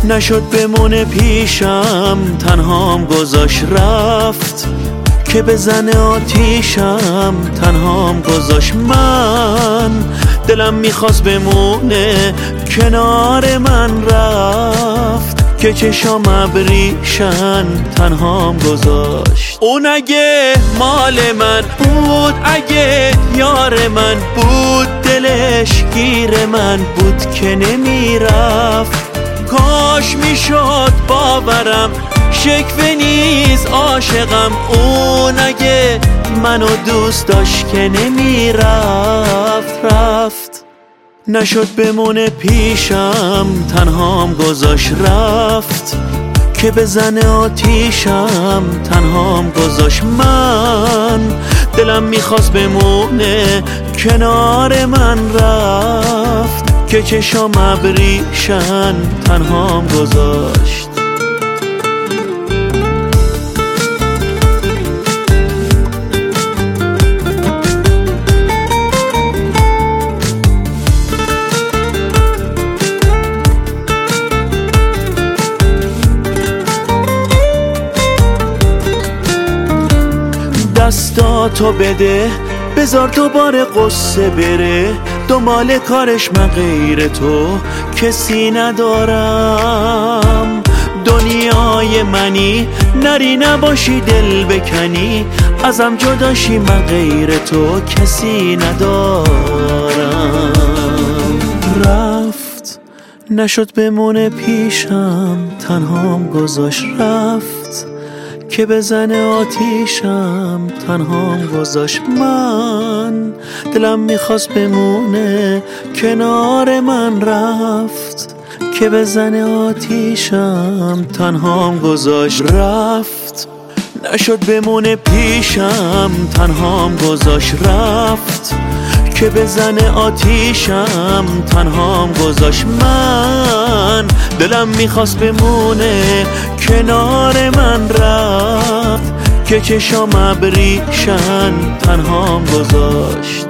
نشد بمونه پیشم، تنهام گذاشت رفت که بزنه آتیشم، تنهام گذاشت. من دلم میخواست بمونه کنار من، رفت که چشام ابریشن، تنهام گذاشت. اون اگه مال من بود، اگه یار من بود، دلش گیر من بود که نمیرفت. کاش میشد باورم، شکوه نیز عاشقم. اون اگه منو دوست داشت که نمیرفت، رفت. نشد بمونه پیشم، تنهام گذاشت رفت که بزنه آتیشم، تنهام گذاشت. من دلم میخواست بمونه کنار من، رفت که چشام ابریشن، تنهام گذاشت. دستاتو بده، بذار دوباره قصه بره، دنبال کارش من غیر تو کسی ندارم. دنیای منی، نری نباشی دل بکنی، ازم جداشی من غیر تو کسی ندارم. رفت نشد بمونه پیشم، تنهام گذاشت رفت که بزنه آتیشم، تنهام گذاشت. من دلم میخواست بمونه کنار من، رفت که بزنه آتیشم، تنهام گذاشت. رفت نشد بمونه پیشم، تنهام گذاشت رفت که بزنه آتیشم، تنهام گذاشت. من دلم میخواست بمونه کنار من، رفت که چشام ابریشن، تنهام گذاشت.